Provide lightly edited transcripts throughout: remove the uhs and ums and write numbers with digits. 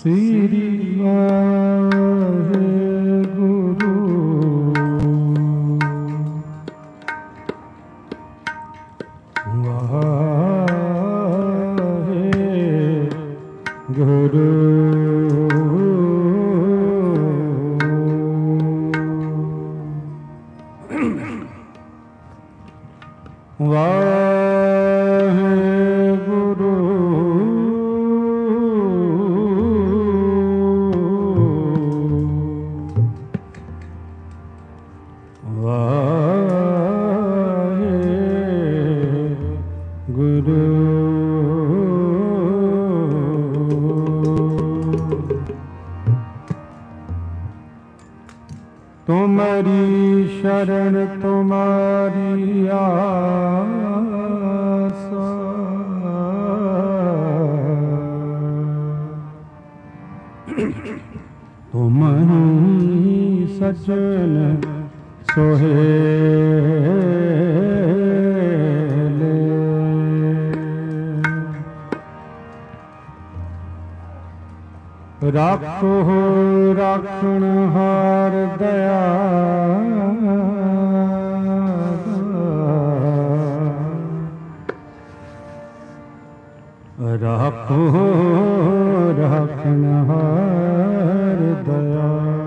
ਸ੍ਰੀ ਵਾਹਿਗੁਰੂ ਵਾਹਿਗੁਰੂ तुम्हारी शरण तुम्हारी आसा, तुम्हारी सजन सोहेले, राखो राखण हार दया, राखो राखण हार दया,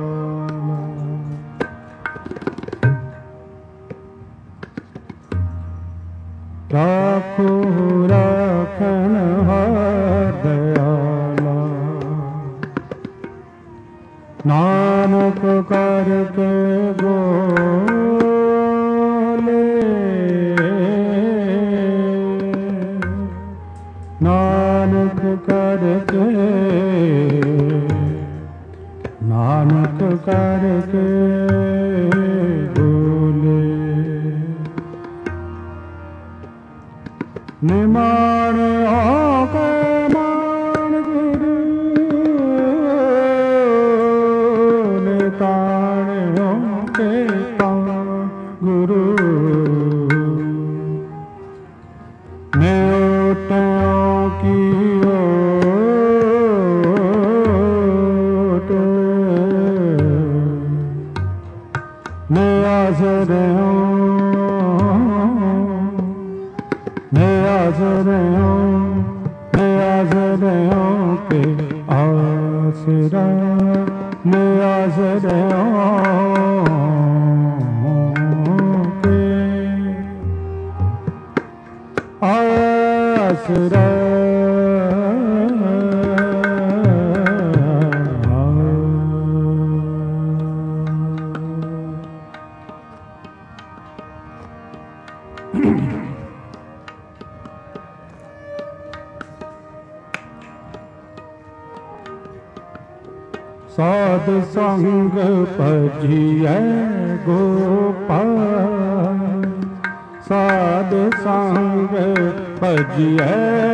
राखो राखण हार दयाला, नानक करके बोले, नानक करके, नानक करके बोले, निमान होके मान गुरु, नितान होके पान गुरु, नेओटों की ओट, मैं आसरों के आसरा, मैं आसरों के आसरा, साध संग भजिए गोपाल, साध संग भजिए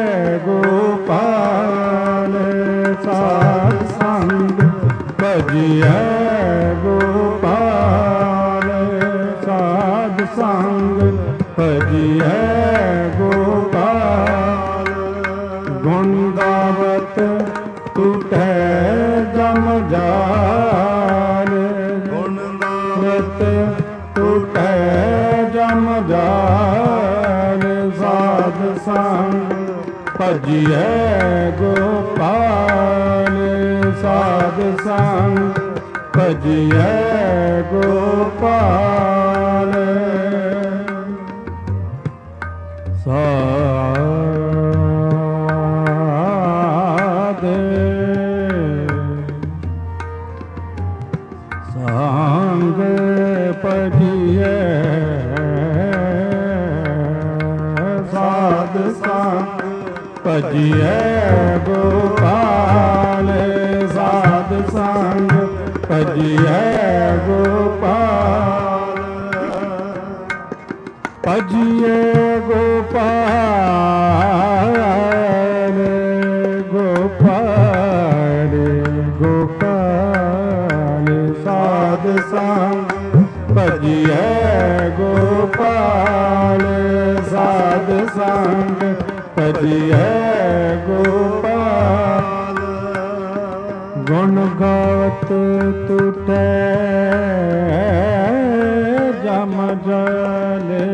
गोपाल, साध संग भजिए गोपाल, साध संग भजिए गोपाल, गुण गावत टूटे जम जाल, गुण गावत टूटे जम जाल, साध संग भजिए गोपाल, साध संग भजिए गोपाल, संग भजिए, साध संग भजिए गोपाल, साध संग भजिए गोपाल, भजिए गोपाल, गोपाल गोपाल, साध संग भजिए गोपाल, साध संग भजिए गोपाल, ਗੁਣ ਗਾਵਤ ਟੂਟੈ ਜਮ ਜਾਲੇ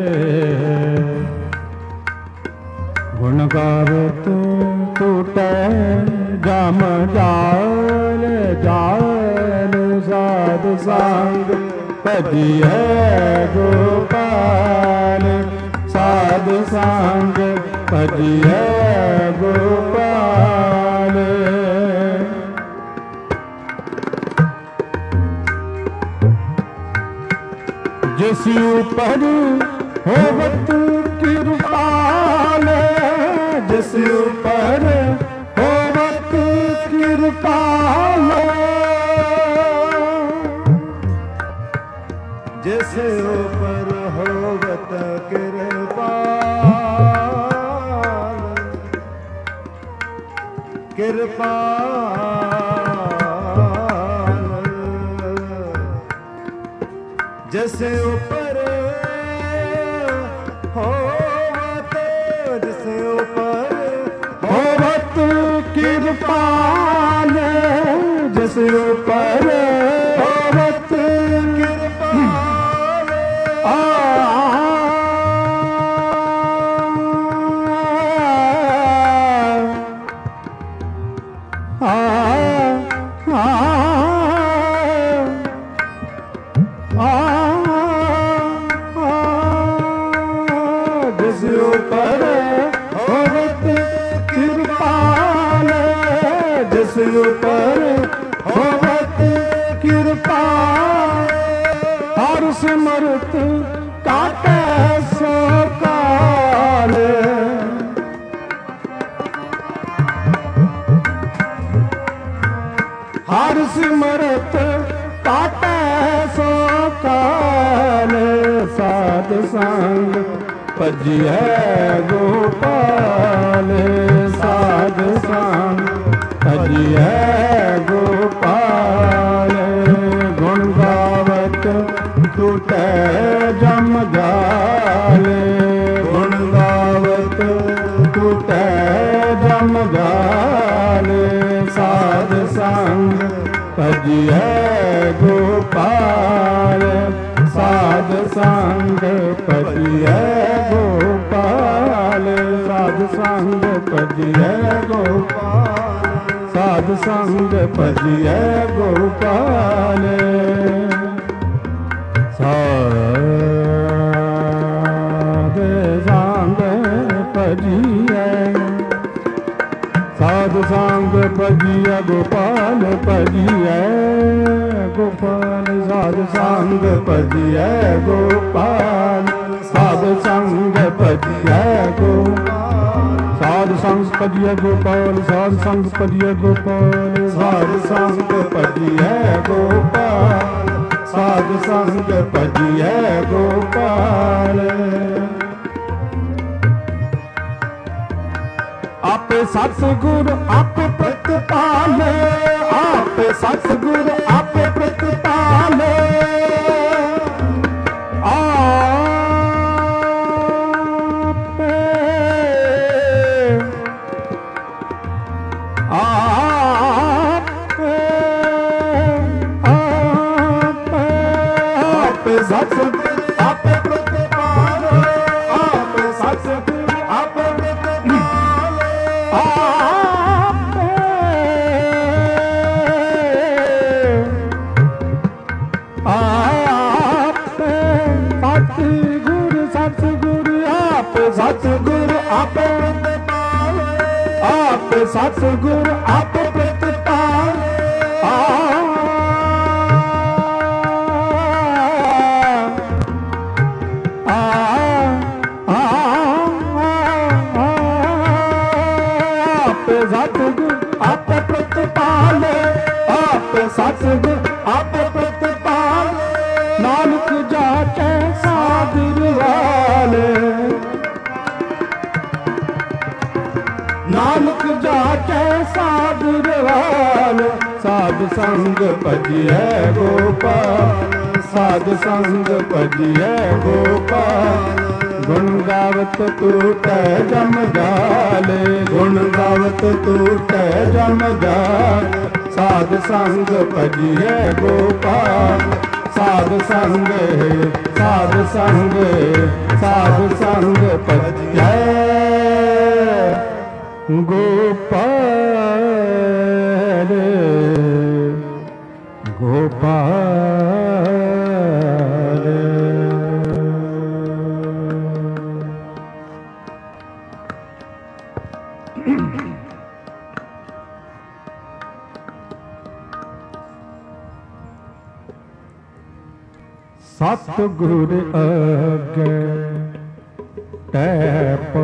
ਗੁਣ ਗਾਵਤ ਟੂਟੈ ਜਮ ਜਾਲੇ ਜਾਲ ਸਾਧ ਸੰਗ ਭਜਿਐ ਗੋਪਾਲ ਸਾਧ ਸੰਗ ਭਜਿਐ ਗੋਪਾਲ ਜਿਸ ਉਪਰ ਹੋਵਤ ਕਿਰਪਾਲ ਜਿਸ ਉਪਰ ਹੋਵਤ ਕਿਰਪਾਲ ਜਿਸ ਉਪਰ ਹੋਵਤ ਕਿਰਪਾਲ ਜਿਸ ਉਪਰ ਹੋਵਤ ਜਿਸ ਉਪਰ ਹੋਵਤ ਕਿਰਪਾਲ ਜਿਸ ਉਪਰ ਹੋਵਤ ਕਿਰਪਾਲ ਜਿਸ ਉਪਰ ਹੋਵਤ ਕਿਰਪਾਲ ਜਿਸ ਉਪਰ ਹੋਵਤ ਕਿਰਪਾਲ ਹਰ ਸਿਮਰਤ ਕਾਟੈ ਸੋ ਕਾਲ ਹਰ ਸਿਮਰਤ ਕਾਟੈ ਸੋ ਕਾਲ ਸਾਧ ਸੰਗ ਭਜਿਐ ਗੋਪਾਲ ਸਾਧ ਸੰਗ ਭਜਿਐ ਗੋਪਾਲ ਗੁਣ ਗਾਵਤ ਟੂਟੈ ਜਮ ਜਾਲ ਗੁਣ ਗਾਵਤ ਟੂਟੈ ਜਮ ਜਾਲ ਸਾਧ ਸੰਗ ਭਜਿਐ ਗੋਪਾਲ ਸਾਧ ਸੰਗ ਭਜਿਐ ਗੋਪਾਲ ਸਾਧ ਸੰਗ ਭਜਿਐ ਗੋਪਾਲ ਸਾਧ ਸੰਗ ਭਜਿਐ ਗੋਪਾਲ ਸਾਧ ਸੰਗ ਭਜਿਐ ਸਾਧ ਸੰਗ ਭਜਿਐ ਗੋਪਾਲ ਭਜਿਐ ਗੋਪਾਲ ਸਾਧ ਸੰਗ ਭਜਿਐ ਗੋਪਾਲ ਸਾਧ ਸੰਗ ਭਜਿਐ ਗੋਪਾਲ ਸਾਧ ਸੰਗ ਭਜਿਐ ਗੋਪਾਲ ਸਾਧ ਸੰਗ ਭਜਿਐ ਗੋਪਾਲ ਸਾਧ ਸੰਗ ਭਜਿਐ ਗੋਪਾਲ ਸਾਧ ਸੰਗ ਭਜਿਐ ਗੋਪਾਲ ਆਪੇ ਸਤਿਗੁਰ ਆਪੇ ਪ੍ਰਤਪਾਲ ਆਪੇ ਸਤਿਗੁਰ ਆਪੇ ਪ੍ਰਤਪਾਲ ਆਪੇ ਸਤਿਗੁਰ ਆਪੇ ਪ੍ਰਤਪਾਲ ਆਪੇ ਸਤਿਗੁਰ ਆਪੇ ਪ੍ਰਤਪਾਲ ਸਤਿਗੁਰ ਆਪੇ ਪ੍ਰਤਪਾਲ ਆਪੇ ਸਤਿਗੁਰ ਆਪੇ ਪ੍ਰਤਪਾਲ ਆਪੇ ਸਤਿਗੁਰ ਆਪੇ ਪ੍ਰਤਪਾਲ ਆਪੇ ਸਤਿਗੁਰ ਆਪੇ ਪ੍ਰਤਪਾਲ ਨਾਨਕ ਜਾਚੈ ਸਾਧੁ ਵਾਲੇ ਨਾਨਕ ਜਾਚੈ ਸਾਧੁ ਵਾਲ ਸਾਧ ਸੰਗ ਭਜਿਐ ਗੋਪਾਲ ਸਾਧ ਸੰਗ ਭਜਿਐ ਗੋਪਾਲ ਗੁਣ ਗਾਵਤ ਟੂਟੈ ਜਮ ਜਾਲ ਗੁਣ ਗਾਵਤ ਟੂਟੈ ਜਮ ਜਾਲ ਸਾਧ ਸੰਗ ਭਜੀਐ ਗੋਪਾਲ ਸਾਧ ਸੰਗ ਸਾਧ ਸੰਗ ਸਾਧ ਸੰਗ ਭਜੀਐ ਗੋਪਾਲ ਗੋਪਾਲ। ਸਤਿਗੁਰ ਅੱਗੇ ਟੈਪੋ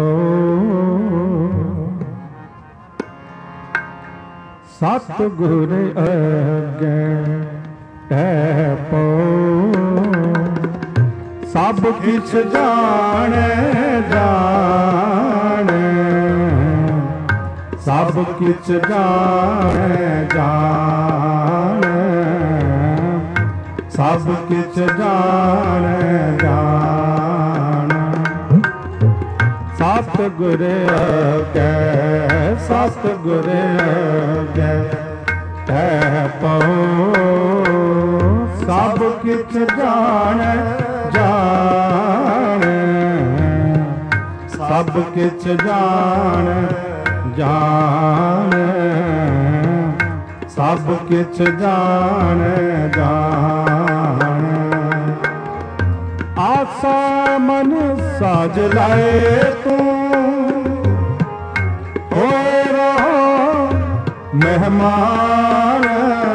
ਸਤਿਗੁਰ ਅੱਗੇ ਟੈਪੋ ਸਭ ਕਿਛ ਜਾਣੈ ਜਾਣੈ ਸਭ ਕਿਛ ਜਾਣੈ ਜਾਣੈ ਸਭ ਕਿਛ ਜਾਣੈ ਜਾਣੈ ਸਤਿਗੁਰ ਅੱਗੇ ਸਤਿਗੁਰ ਅੱਗੇ ਟੈਪੋ ਸਭ ਕਿਛ ਜਾਣੈ ਜਾਣੈ ਸਭ ਕਿਛ ਜਾਣੈ ਜਾਣੈ ਸਭ ਕਿਛ ਜਾਣੈ ਜਾਣੈ ਆਸਾ ਮਨ ਸਾਜ ਲਾਏ ਤੂੰ ਹੋਏ ਰਹੋ ਮਹਿਮਾਨ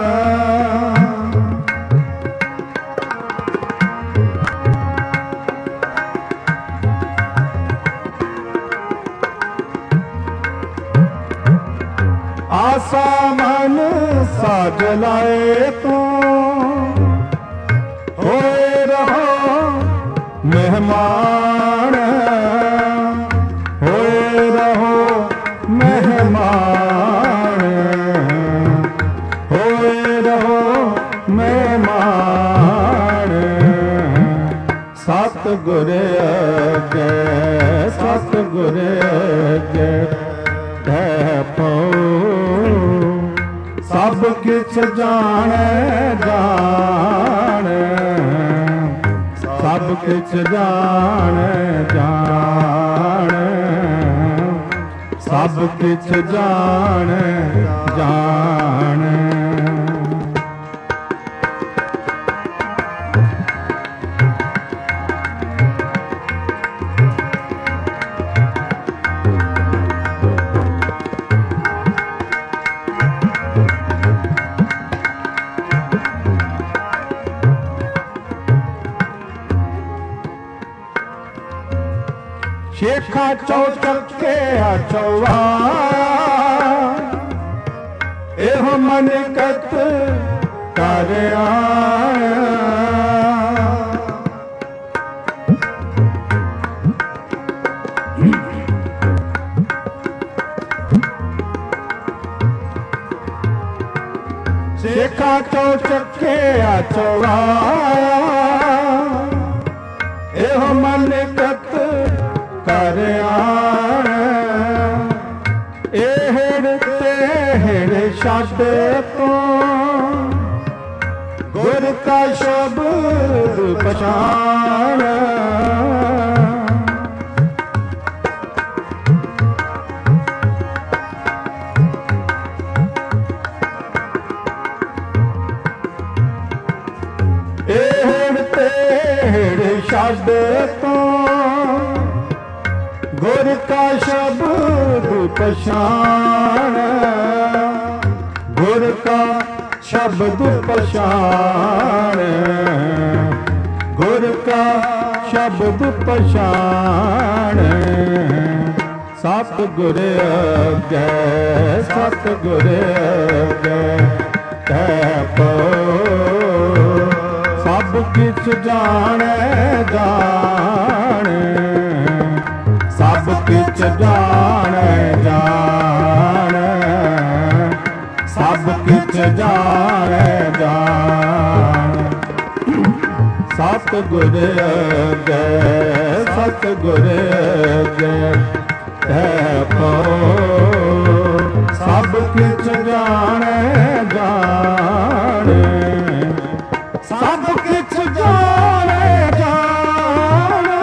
ਆਸਾ ਮਨ ਸਾਜ ਲਾਏ ਤੂੰ ਹੋਏ ਰਹੋ ਮਹਿਮਾਨ ਹੋਏ ਰਹੋ ਮਹਿਮਾਨ ਹੋਏ ਰਹੋ ਮਹਿਮਾਨ ਸਤਿਗੁਰ ਅੱਗੇ ਸਤਿਗੁਰ ਅੱਗੇ ਟੈਪੋ ਸਭ ਕਿਛ ਜਾਣੈ ਜਾਣੈ ਸਭ ਕਿਛ ਜਾਣੈ ਜਾਣੈ ਸਭ ਕਿਛ ਜਾਣੈ ਜਾਣੈ ਸ਼ੇਖਾ ਚੌਚਕੇ ਚੌਵਾ ਇਹੋ ਮਨ ਕਤ ਕਰ ਆਇਆ ਸ਼ੇਖਾ ਚੌਚਕੇ ਚੌਵਾ ਇਹੋ ਮਨ ਕਤ ਕਰ ਆਇਆ ਇਹੜ ਤੇੜ ਛੱਡ ਤੋਂ ਗੁਰ ਕਾ ਸ਼ਬਦ ਪਛਾਣ ਇਹੜ ਤੇੜ ਛੱਡ ਤੋਂ ਗੁਰ ਕਾ ਸ਼ਬਦ ਪਛਾਣ ਗੁਰ ਕਾ ਸ਼ਬਦ ਪਛਾਣ ਗੁਰ ਕਾ ਸ਼ਬਦ ਪਛਾਣ ਸਤਿਗੁਰ ਅੱਗੇ ਸਤਿਗੁਰ ਅੱਗੇ ਟੈਪੋ ਸਭ ਕਿਛ ਜਾਣੈ ਜਾਣੈ ਸਭ ਕਿਛ ਜਾਣੈ ਜਾਣੈ ਸਭ ਕਿਛ ਜਾਣੈ ਜਾਣੈ ਸਤਿਗੁਰ ਅੱਗੇ ਸਤਿਗੁਰ ਅੱਗੇ ਟੈਪੋ ਸਭ ਕਿਛ ਜਾਣੈ ਜਾਣੈ ਜਾਣੇ ਸਭ ਕਿਛ ਜਾਣੇ ਜਾਣੇ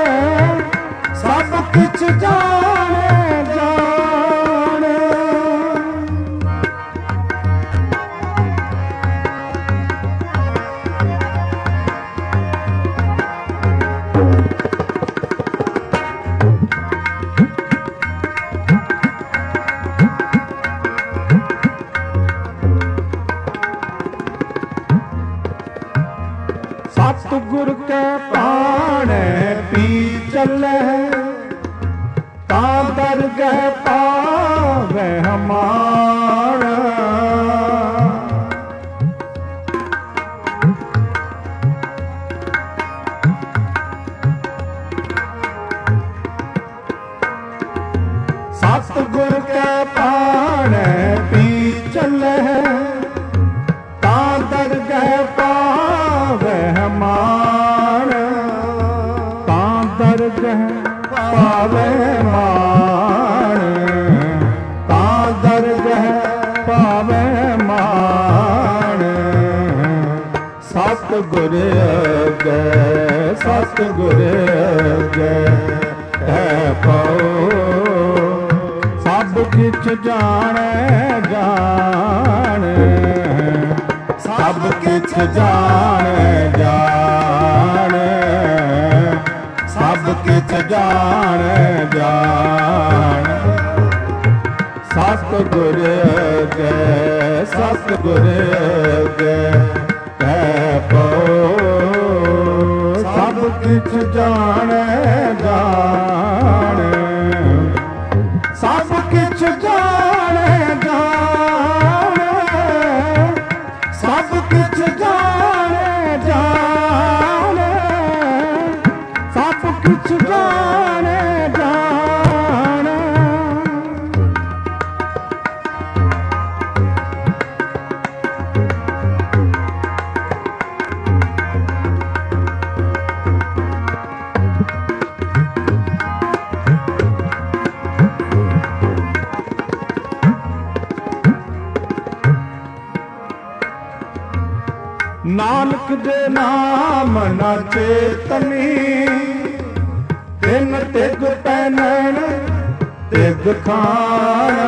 ਸਭ ਕਿਛ ਜਾਣੇ ਜਾਣੇ सतगुर के पाणे पी चले तां दरगह पावे हमारा सतगुर के पाणे पी चले तां दरगह पावे मान तां दरगह पावे मान तां दरगह पावे मान सतगुर अगे सतगुर अगे है पाओ सब किछ जाने जाने सब किछ जाने जाने सब किछ जाने जाने सतगुर अगे सतगुर अगे है पाओ सब किछ जाने जाने सब किछ जाने जाने सब किछ जाने जाने सब किछ जाने जाने नानक दे नाम न चेतनी तिन तिग पैनन तिग खाना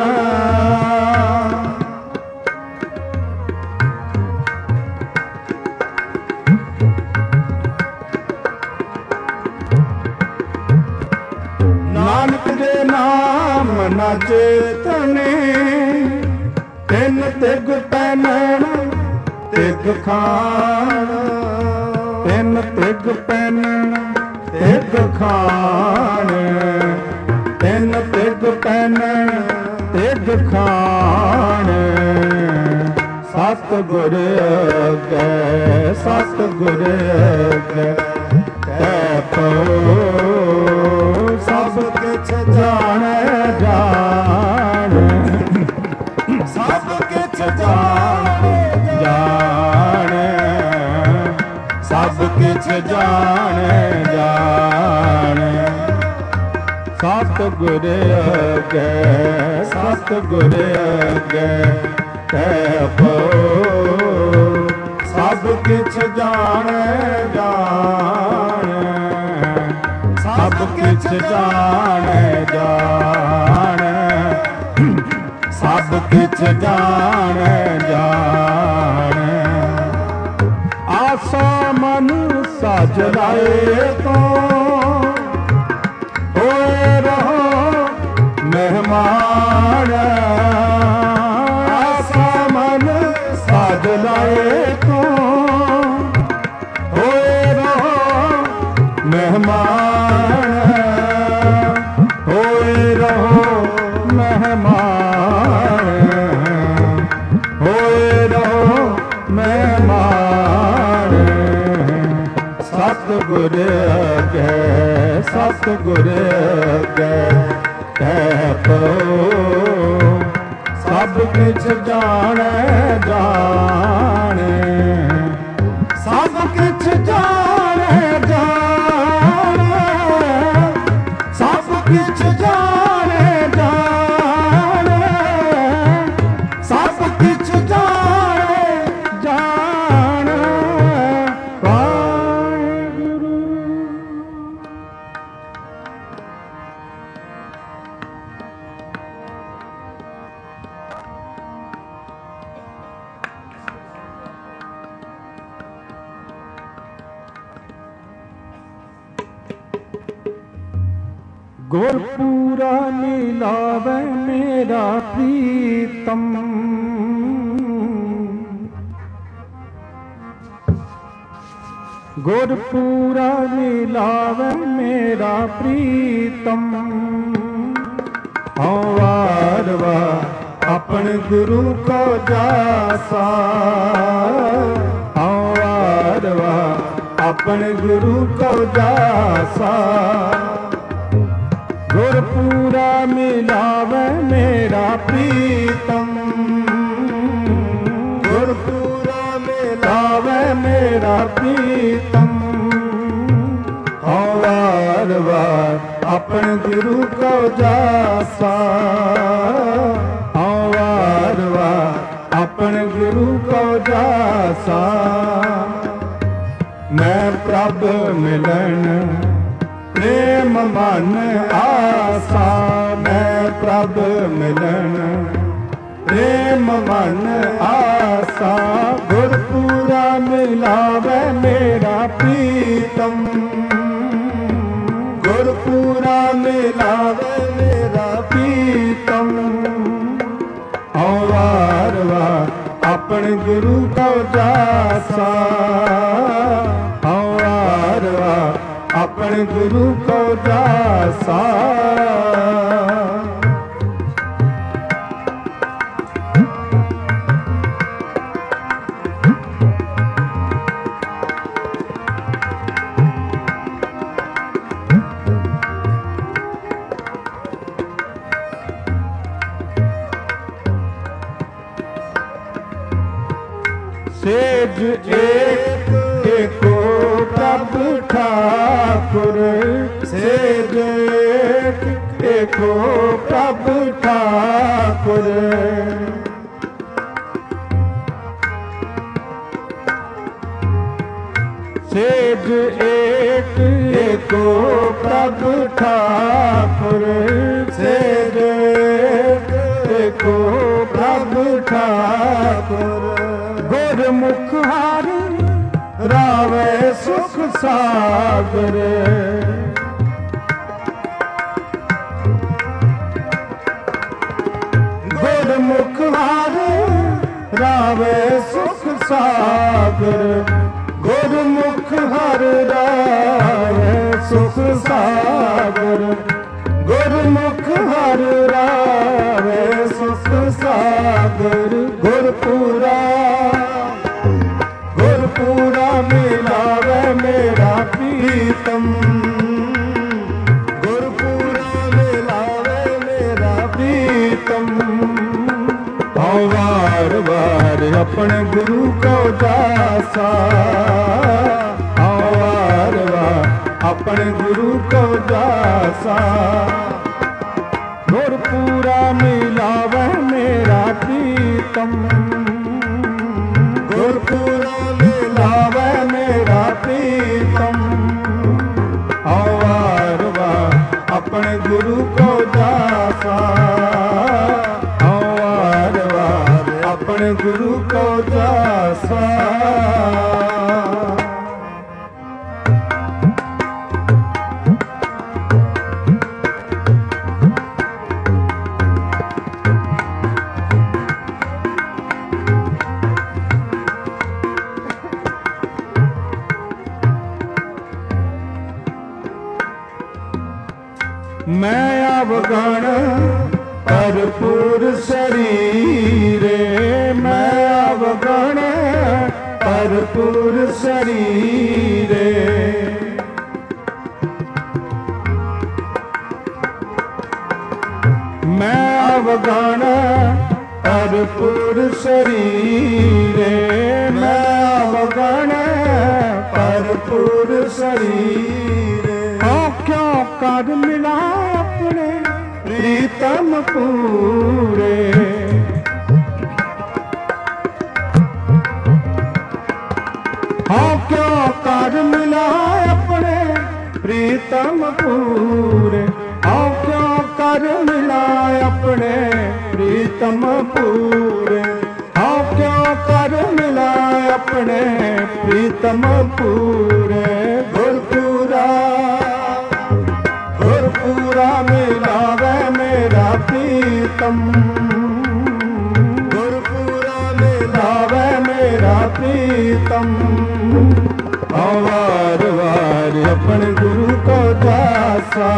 नानक दे नाम न चेतनी तिन तिग पैनन तिग खान तिन तिग पैन तिग खान तिन तिग पैन तिग खान सतगुर अगे सतगुर अगे पाओ सब किछ जाने जाने सब किछ जाने जाने सब किछ जाने जाने सतगुर अगे सतगुर अगे पाओ सब किछ जाने जाने सब किछ जाने जाने सब किछ जाने जाने आसा मन साज लाए तो होए रहो मेहमान आसा मन साज लाए तो होए रहो मेहमान होए रहो मेहमान होए रहो मेहमान सतगुर अगे सतगुर अगे पाओ सब किछ जाने जाने सब किछ जाने जाने सब किछ जाने जाने सब किछ जाने जाने ਗੁਰਪੂਰਾ ਮਿਲਾਵੇ ਮੇਰਾ ਪ੍ਰੀਤਮ। ਗੁਰਪੂਰਾ ਮਿਲਾਵੇ ਮੇਰਾ ਪ੍ਰੀਤਮ। ਹਉ ਵਾਰ ਵਾਰ ਆਪਣੇ ਗੁਰੂ ਕੋ ਜਾਸਾ। ਹਉ ਵਾਰ ਵਾਰ ਆਪਣੇ ਗੁਰੂ ਕੋ ਜਾਸਾ। ਗੁਰਪੂਰਾ ਮਿਲਾਵੇ ਮੇਰਾ ਪ੍ਰੀਤਮ। ਗੁਰਪੂਰਾ ਮਿਲਾਵੇ ਮੇਰਾ ਪ੍ਰੀਤਮ। ਹਉ ਵਾਰ ਵਾਰ ਆਪਣੇ ਗੁਰੂ ਕੋ ਜਾਸਾ। ਹਉ ਵਾਰ ਵਾਰ ਆਪਣੇ ਗੁਰੂ ਕੋ ਜਾਸਾ। ਮੈਂ ਪ੍ਰਭ ਮਿਲਣ ਪ੍ਰੇਮ ਮਨ ਆਸਾ। ਮੈਂ ਪ੍ਰਭ ਮਿਲਣ ਪ੍ਰੇਮ ਮਨ ਆਸਾ। ਗੁਰਪੂਰਾ ਮਿਲਾਵੇ ਮੇਰਾ ਪ੍ਰੀਤਮ। ਗੁਰਪੂਰਾ ਮਿਲਾਵੇ ਮੇਰਾ ਪ੍ਰੀਤਮ। ਹਉ ਵਾਰ ਵਾਰ ਆਪਣੇ ਗੁਰੂ ਕੋ ਜਾਸਾ। ਹਉ ਵਾਰ ਵਾਰ ਆਪਣੇ ਗੁਰੂ ਕੋ ਜਾਸਾ। सेज एक एको प्रभ ठाकुर। सेज एक एको प्रभ ठाकुर। सेज एक एको प्रभ ठाकुर। सेज एक एको प्रभ ठाकुर। गुरमुख हारी रावे सुख सागर। गुरमुख हारी रावे सुख सागर। गुरमुख हर रावे सुख सागर। गुरमुख हर रावे सुख सागर। गुरपूरा गुरपूरा मिलावे मेरा प्रीतम। गुरपूरा मिलावे मेरा प्रीतम। हउ वार वार अपने गुरु को जासा। हउ वार वार अपने गुरु को जासा। गुरपूरा मिलावे मेरा प्रीतम। गुरपूरा मिलावे मेरा प्रीतम। हउ वार वार अपने गुरु को जासा। हउ वार वार अपने गुरु को जासा। मैं अवगण भरपूर शरीरे। मैं अवगण भरपूर शरीरे। मैं अवगण भरपूर शरीरे। मैं अवगण भरपूर शरीरे। क्यों कर मिला अपने प्रीतम पूरे। हाँ क्यों कर मिला अपने प्रीतम पूरे। हाँ क्यों कर मिला अपने प्रीतम पूरे। हाँ क्यों कर मिला अपने प्रीतम पूरे। गुरपूरा गुरपूरा मिलावे मेरा प्रीतम। वार वार अपने गुरु को जासा,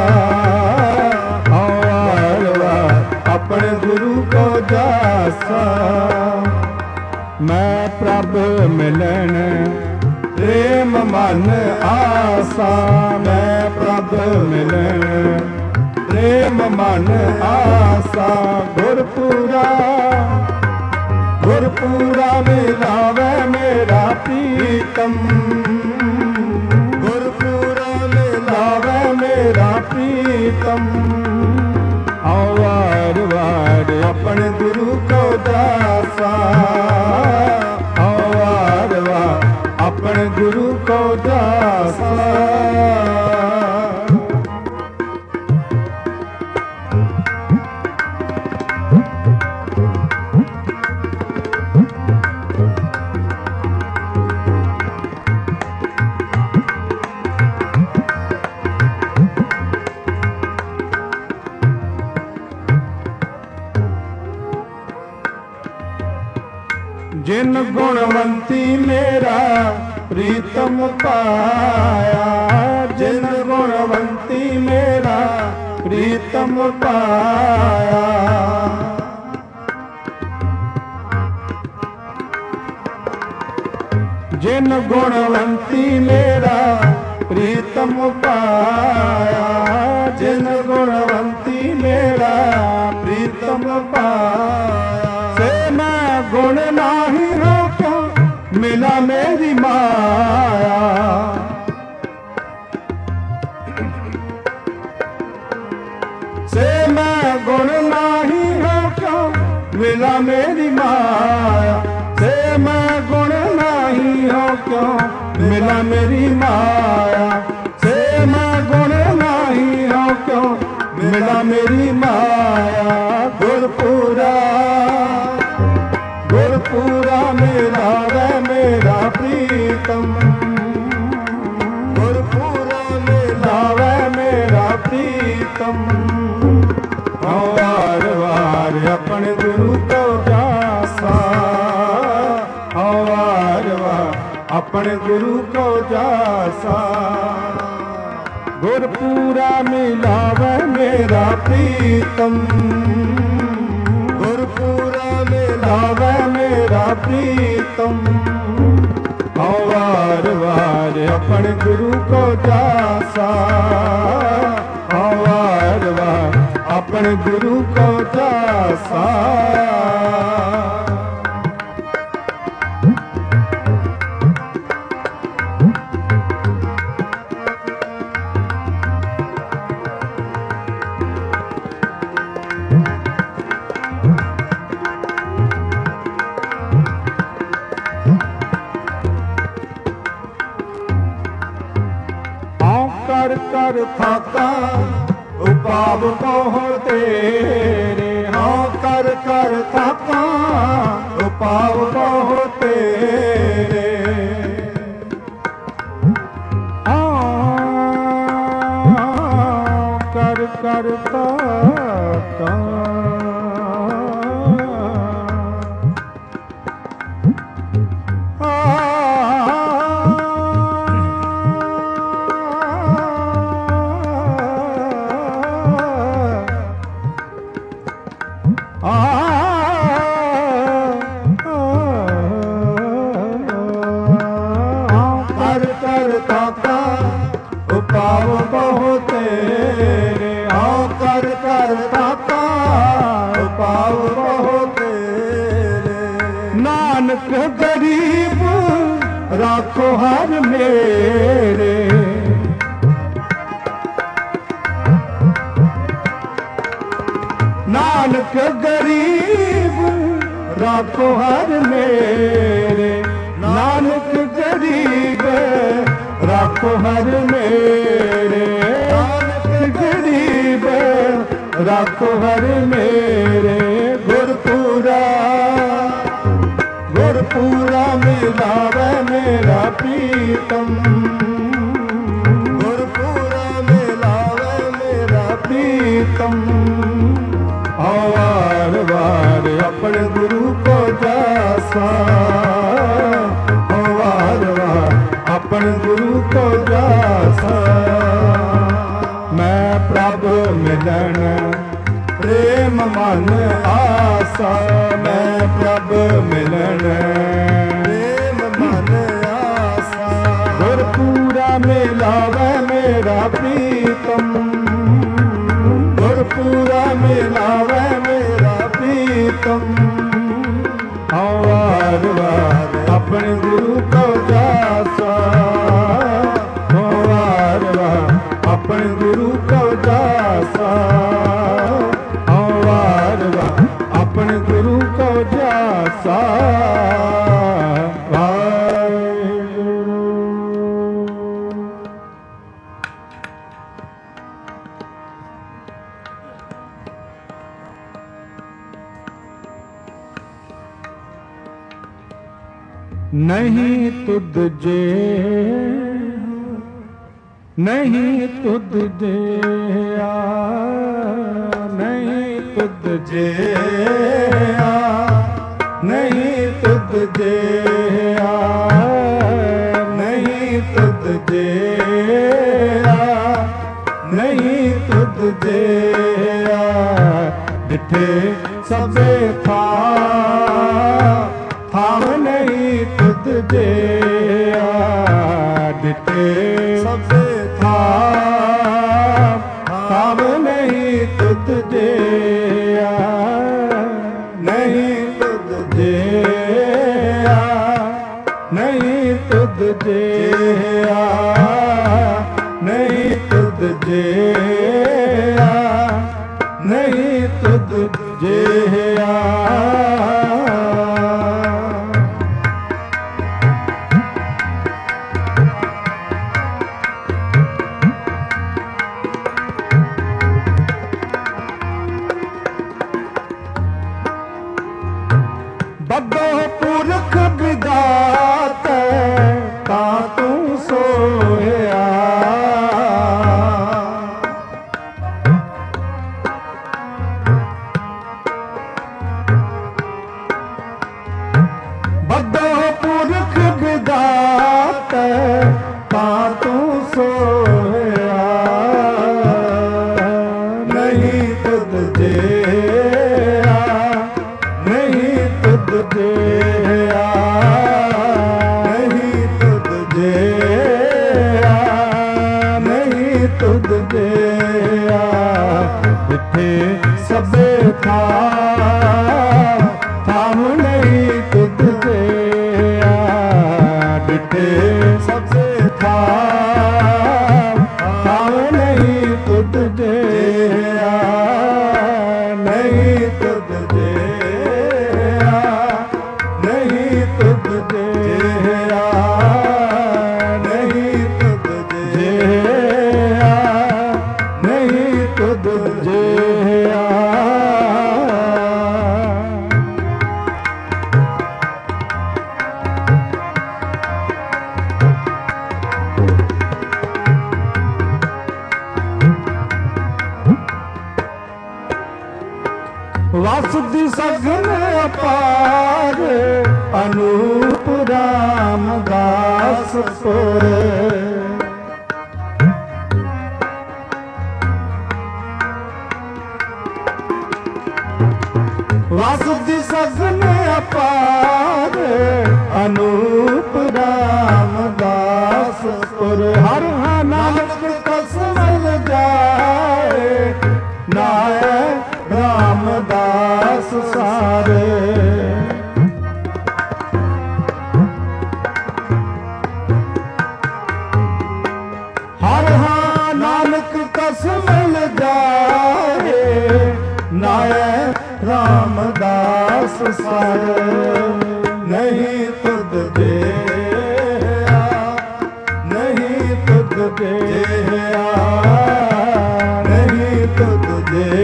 वार वार अपने गुरु को जासा। मैं प्रभ मिलन प्रेम मन आसा, मैं प्रभ मिलन प्रेम मन आसा। गुरपुरा गुरपुरा मिलावे मेरा प्रीतम, गुरपुरा मिलावे मेरा प्रीतम। वार वार अपने गुरु को दासा, वार वार अपने गुरु को दासा। जिन गुणवंती मेरा प्रीतम पाया, जिन गुणवंती मेरा प्रीतम पाया। जिन गुणवंती मेरा प्रीतम पाया, जिन गुणवंती मेरा प्रीतम पाया। से मैं गुण नाही हो क्यों मिला मेरी माया, से मैं गुण नाही हो क्यों मिला मेरी माया, से मैं गुण नाही हो क्यों मिला मेरी माया, से मैं गुण नाही हो क्यों मिला मेरी माया। गुरपुरा गुरपुरा मिलावे मेरा प्रीतम, गुरपुरा मिलावे मेरा प्रीतम। वार वार अपने गुरु को जासा, वार वार अपने गुरु को जासा। गुरपुरा मिलावे मेरा प्रीतम, गुरपुरा मिलावे मेरा प्रीतम। वार वार अपने गुरु को जासा, वार वार अपने गुरु को जासा। कर कर थाका उपाव को तेरे, हाँ कर कर थाका उपाव को तेरे। कर कर थाका कर कर ताका उपाव बहु तेरे, हाँ कर कर ताका उपाव बहु तेरे। नानक गरीब राखो हर मेरे, नानक गरीब राखो हर मेरे, नानक गरीब राखो हर मेरे, नानक गरीब राखो हर मेरे। गुरपुरा गुरपुरा मिलावे मेरा प्रीतम, गुरपुरा मिलावे मेरा प्रीतम। वार वार अपने गुरु को जासा, अपन गुरु को जासा। मैं प्रभु मिलन प्रेम मन आसा। मैं प्रभु मिलन प्रेम मन आसा। गुरपुरा मिलावे मेरा प्रीतम। गुरपुरा मिलावे मेरा प्रीतम। वार वार अपने गुरु को जासा। वार वार अपने गुरु को जासा। वार वार अपने गुरु को जासा। नहीं तुद जे नहीं तुद जे नहीं तुद जे नहीं तुद जे नहीं तुद जे नहीं तुद जे डिठे सबे था थाम नहीं तुद जे डिठे सबे था थाम नहीं तुद जे नहीं तुद जे नहीं तुद जे नहीं तुद जे नहीं तुद जे बदो पुरख विदात ता तू सोया। बदो पुरख विदात ता तू सोया। नहीं तुद जे नहीं तुद जे नहीं तुद जे नहीं तुद जे इत्थे सबे था थाम नहीं तुद जे डिठे सबे था थाम नहीं तुद जे नहीं तुद जे नहीं तुद जे नहीं तुद जे नहीं तुद जे वासुदि सगन अपार अनूप रामदास सुर। वासुदि सगन अपार अनूप रामदास सुर। हर नानक कसमल जाए नाय रामदास सारे। हर नानक कसमल जाए नाय रामदास सारे। नहीं तुद जे नहीं तुद जे नहीं तुद जे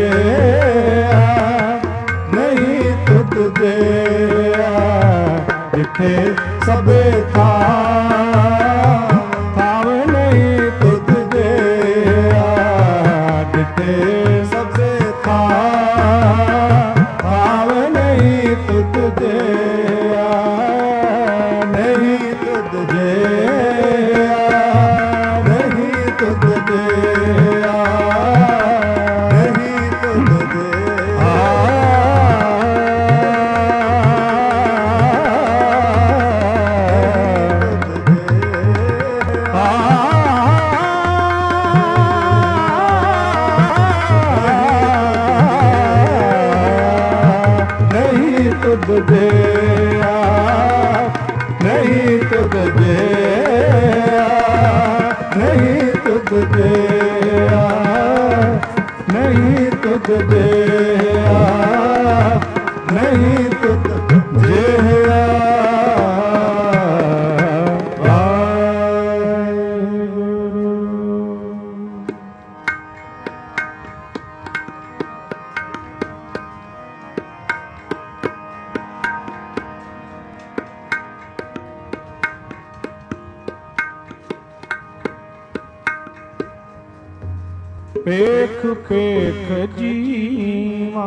नहीं तुद जे जिथे सबे था थाम नहीं तुद जे जिथे सबे था थाम नहीं तुद जे नहीं तुद जे तुझ देया नहीं तुझ जेया पेख पेख जीवा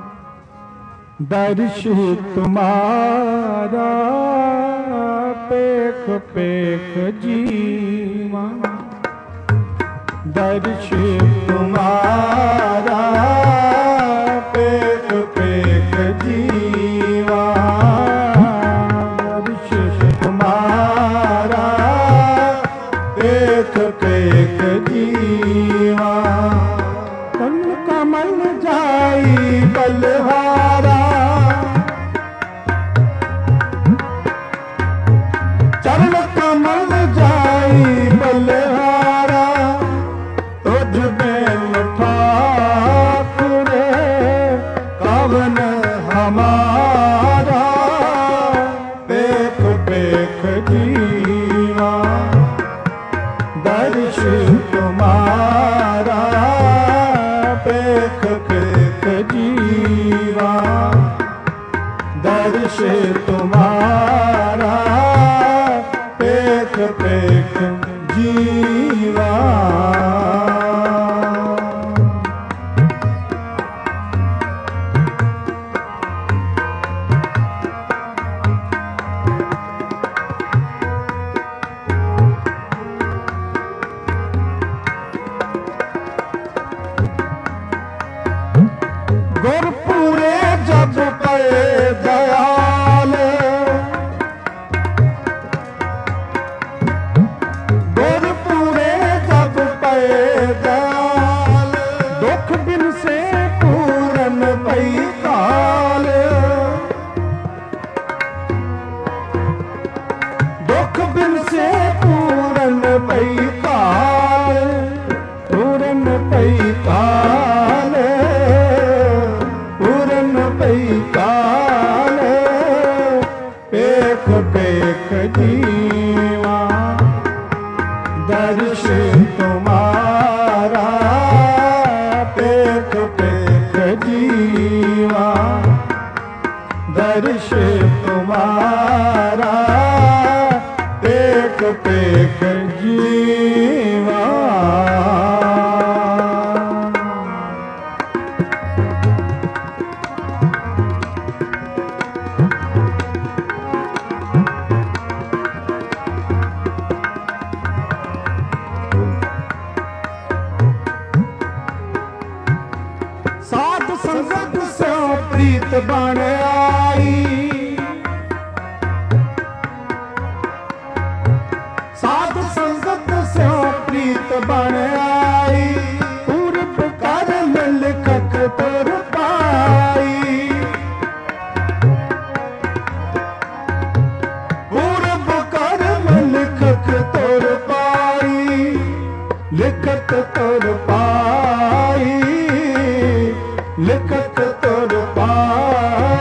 दर्श तुम्हारा पेख पेख जीवा दर्श तुम्हारा पेख पेख जीवा दर्श तुम्हारा पेख पेख जीवा कमल जाई बलहारा चरण कमल जाई बलहारा तुझ बेन ठाकुर कवन हमारा पेख पेख जीवा दर्श तुम्हारा पेख पेख जीवा दर्श तुम्हारा पेख पेख जीवा गुरपुरे जब पे दयाल गुरपुरे जब पे दयाल दुख बिन से पूरन पई काल दुख बिन से पूरन पई काल पूरन पई काल पूरन पई काल पेख पेख जीवा दर्श तुम्हारा पेख पेख जीवा दर्श तुम्हारा पेख पेख जीवा साध संगत से प्रीत बन आई साध संगत से प्रीत बन आई पूरब कर लिखत तुर पाई पूरब कर लिखत तुर पाई लिखत तुर पाई लिखत तुर पाई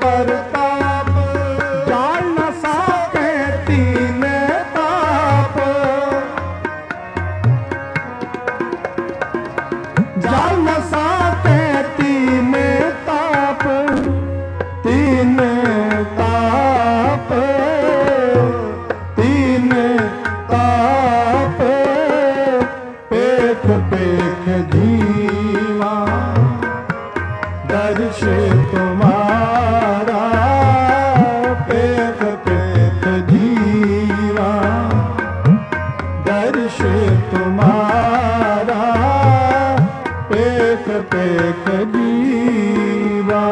परताप जाल न साके तीन ताप, जाल न साके तीन ताप, तीन ताप, तीन ताप, पेख पेख जीवा दर्श तुम्हारा, पेख पेख जीवा दर्श तुम्हारा, पेख पेख जीवा।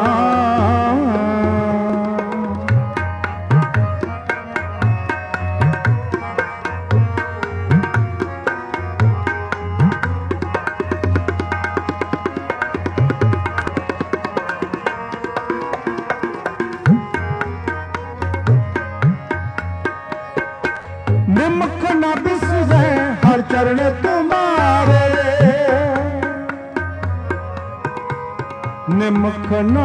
निमख न बिसरे हर चरण तुम्हारे, निमख न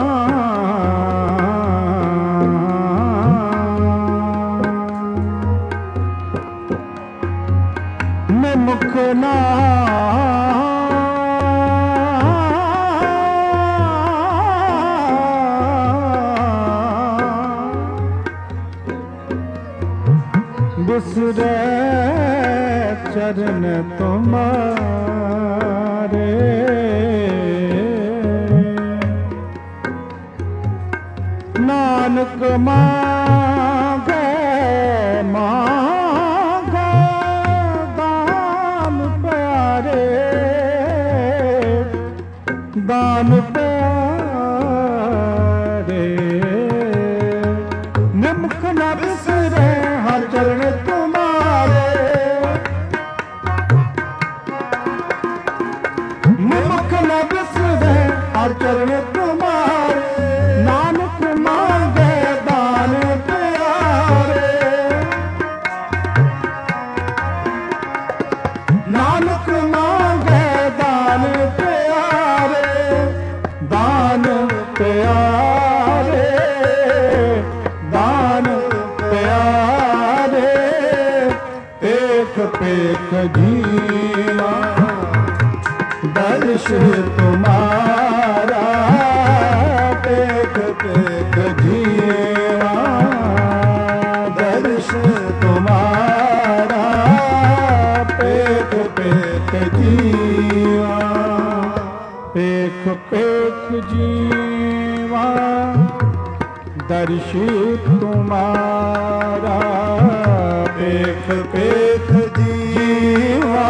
निमख न बिसरे चरण तुम्हारे, नानक मांगे मांगे दान प्यारे, दान प्यारे, निमख न बिसरे हर चरण तुम्हारे, निमख न बिसरे हर चरण तुम्हारे, नानक मांगे दान प्यारे, नानक मांगे दान प्यारे, दान प्यारे, दान प्यारे, पेख पेख जीवा दर्श तुम्हारा, पेख पेख जीवा दर्श तुम्हारा, पेख पेख जीवा, पेख पेख जीवा दर्श तुम्हारा, पेख पेख जीवा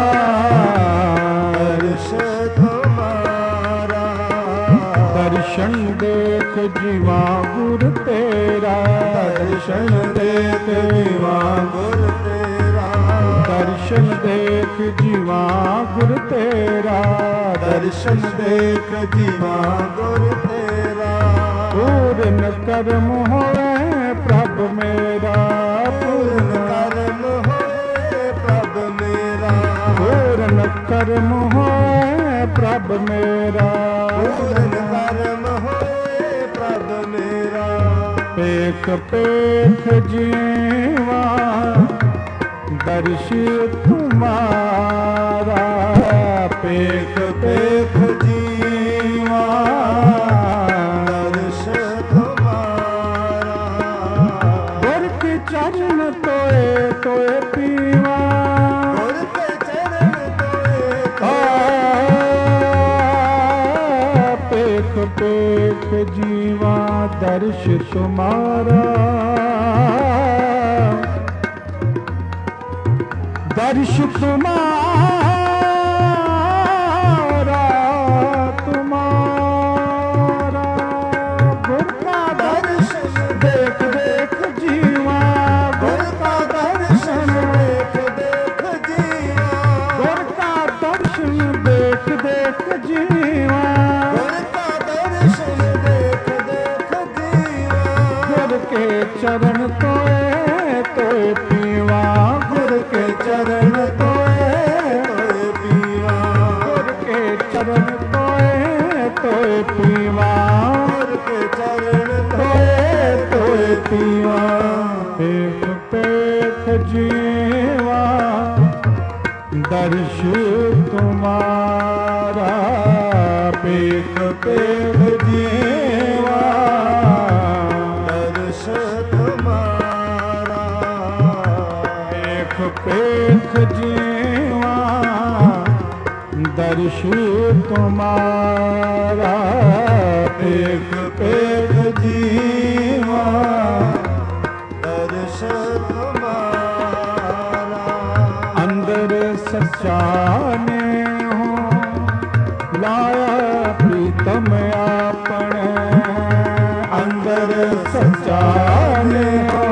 दर्श तुम्हारा, दर्शन देख जीवा गुर तेरा, दर्शन देख जीवा गुर तेरा, दर्शन देख जीवा गुर तेरा, दर्शन देख जीवा गुर तेरा, पूर्ण कर्म होए प्रभ मेरा, पूर्ण कर्म होए प्रभ मेरा, पूर्ण कर्म होए प्रभ मेरा, पूर्ण कर्म होए प्रभ मेरा, पेख पेख जीवा दर्श तुम्हारा, पेख पेख जीवा दर्श तुम्हारा, गुर के चरण तोए तोए पीवा, गुर के चरण तोए पेख पेख जीवा दर्श तुम्हारा, दर्श तुम्हारा, तुम्हारा गुर का दर्शन देख देख जीवा, गुर का दर्शन देख देख जीवा, गुर का दर्शन देख देख जीवा, गुर का दर्शन देख देख जीवा, गुर के चरण तोए तोए पीवा, गुर के चरण तोए तोए पीवा, गुर के चरण तोए तोए पीवा, गुर के चरण तोए पीवा पेख पेख जीवा दर्श तुम्हारा पेख पेख जीवा दर्श तुम्हारा पेख पेख जीवा दर्श तुम्हारा पेख पेख जीवा दर्श तुम्हारा अंदर सच्चा ने हो लाया प्रीतम आपने अंदर सच्चा ने हो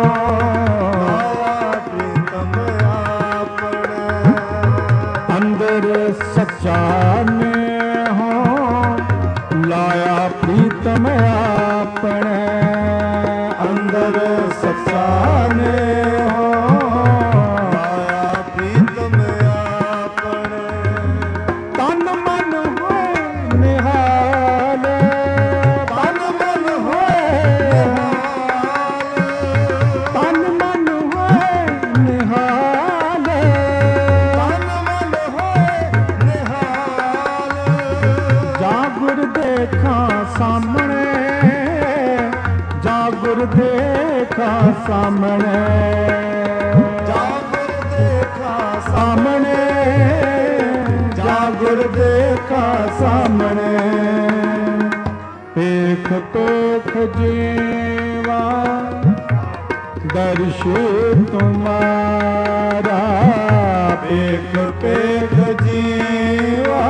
आया प्रीतम आपने अंदर सच्चा ने हो लाया प्रीतम आपने अंदर सच्चा ने हो आया प्रीतम आपने तन मन होए निहाल तन मन होए तन मन होए निहाल तन मन होए निहाल जागुर देखा सामने जागुर देखा सामने जागर देखा सामने जागुर देखा सामने पेख पेख जीवा दर्श तुम्हारा पेख पेख जीवा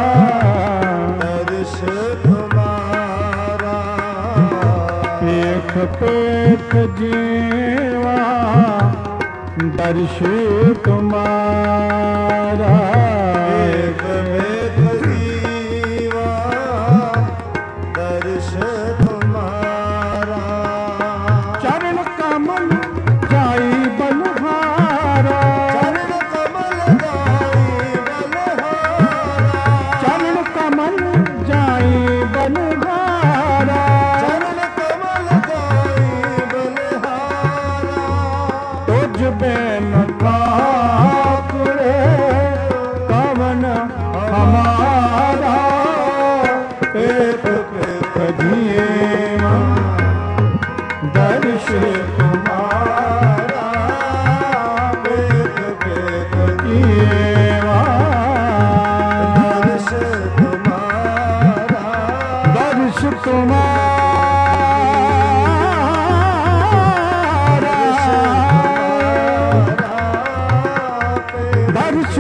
दर्श तुम्हारा पेख पेख जीवा दर्श तुम्हारा एक वेद जीवा दर्श तुम्हारा चरण कमल जाई बलहारा चरण कमल गाई बलहारा चरण कमल जाई बलहारा चरण कमल गाई बलहारा तुझ बेन ठाकुरे कवन हमारा पेख पेख जीवा दर्श तुम्हारा पेख पेख जीवा दर्श तुम्हारा दर्श तुम्हारा दर्श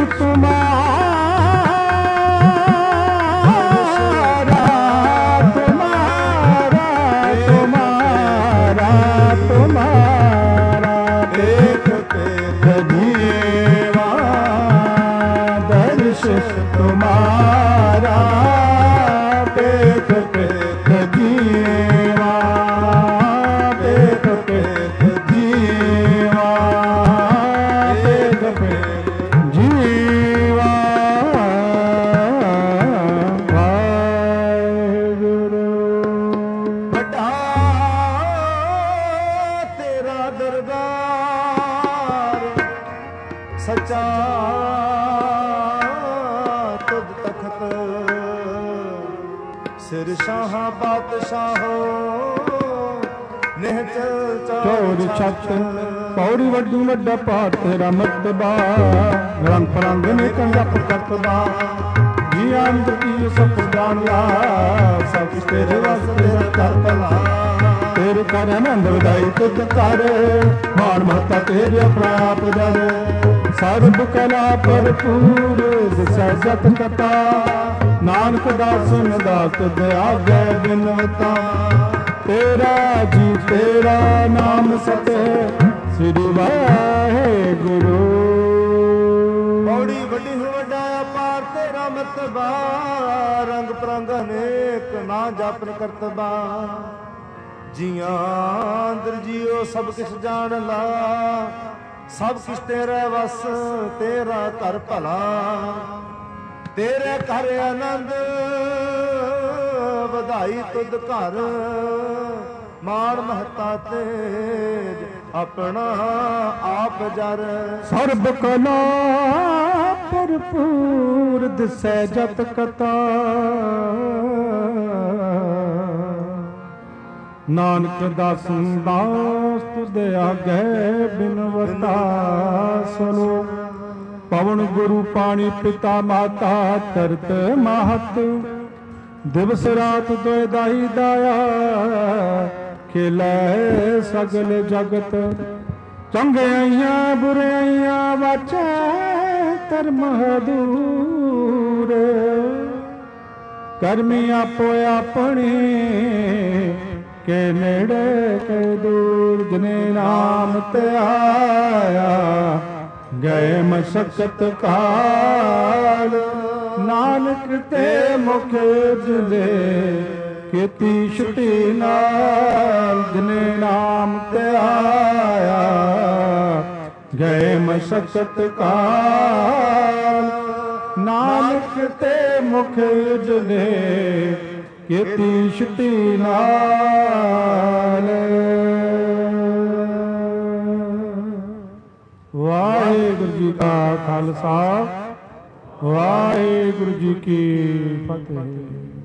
तुम्हारा तुम्हारा तुम्हारा तुम्हारा पेख पेख जीवा दर्श तुम्हारा पेख पेख जीवा पेख पेख जीवा पेख पेख जीवा वाहिगुरु ਵੱਡਾ ਤੇਰਾ ਦਰਬਾਰ ਸੱਚਾ ਤੁਧ ਤਖਤ ਸਿਰ ਸ਼ਾਹਾਂ ਬਾਦਸ਼ਾਹੋ ਨਿਹਚਲ ਚੌੜ ਛੱਤ ਪੌੜੀ ਵੱਡੀ ਵੱਡਾ ਪਾਠ ਤੇਰਾ ਮਰਤਬਾ ਰੰਗ ਪਰੰਗ ਨੇ ਕੰਜਪ ਕਰਤਬਾ ਜੀ ਅੰਦਰ ਕੀ ਸਭ ਜਾਣ ਲਾ ਸਭ ਕੁਛ ਤੇਰੇ ਵਾਸਤੇ ਕਰ ਭਲਾ ਤੇਰੇ ਕਰ ਆਨੰਦ ਵਧਾਈ ਤੁਧ ਕਰ ਮਾਨ ਮਹਤਾ ਤੇਰੇ ਪ੍ਰਾਪ ਜਨ ਸਰਬ ਕਲਾ ਭਰਪੂਰ ਦਿਸੈ ਜਤ ਕਤਾ ਨਾਨਕ ਦਾਸਨ ਦਾਤ ਦਿਆਗੈ ਬਿਨਵਤਾ ਤੇਰਾ ਜੀ ਤੇਰਾ ਨਾਮ ਸਤੇ ਸ੍ਰੀ ਵਾਹਿਗੁਰੂ ਪੌੜੀ ਵੱਡੀ ਹੋ ਵੱਡਾ ਅਪਾਰ ਤੇਰਾ ਮਰਤਬਾ ਰੰਗ ਪ੍ਰੰਗ ਅਨੇਕ ਨਾ ਜਾਪਨ ਕਰਤਬਾ ਜੀਆਂ ਅੰਦਰ ਜੀਓ ਸਭ ਕਿਛ ਜਾਣ ਲਾ ਸਭ ਕਿਛ ਤੇਰਾ ਵਸ ਤੇਰਾ ਘਰ ਭਲਾ ਤੇਰੇ ਘਰ ਆਨੰਦ ਵਧਾਈ ਤੁਧ ਘਰ ਮਾਣ ਮਹਤਾ ਤੇਜ ਆਪਣਾ ਆਪ ਜਰ। ਸਰਬ ਕਲਾ ਭਰਪੂਰ ਦਿਸੈ ਜਤ ਕਤਾ, ਨਾਨਕ ਦਾਸਨ ਦਾਸ ਤੁਧ ਆਗੈ ਬਿਨਵਤਾ। ਸਲੋਕ ਪਵਨ ਗੁਰੂ ਪਾਣੀ ਪਿਤਾ ਮਾਤਾ ਧਰਤ ਮਾਹਤ, ਦਿਵਸ ਰਾਤ ਦੋਇ ਦਾਈ ਦਾਇਆ ਖੇਲੇ ਸਗਲ ਜਗਤ। ਚੰਗਿਆਈਆਂ ਬੁਰਾਈਆਂ ਵਾਚੈ ਧਰਮ ਦੂਰ, ਕਰਮੀ ਆਪੋ ਆਪਣੀ ਕੇ ਨੇੜੇ ਕੇ ਦੂਰ। ਜਿਨੇ ਨਾਮ ਤੇ ਆਇਆ ਗਏ ਮਸਕਤ ਕਾਲ, ਨਾਨਕ ਤੇ ਮੁਖ ਜੁਲੇ ਕੀਤੀ ਛੁਟੀ ਨਾਲ। ਜਿਨੇ ਨਾਮ ਤੇ ਆਇਆ ਗਏ ਮਸਕਤ ਕਾਲ, ਨਾਨਕ ਤੇ ਮੁਖ ਜੁਲੇ ਕੀਤੀ ਛੁਟੀ ਨਾਲ। ਵਾਹਿਗੁਰੂ ਜੀ ਕਾ ਖਾਲਸਾ, ਵਾਹਿਗੁਰੂ ਜੀ ਕੀ ਫਤਿਹ।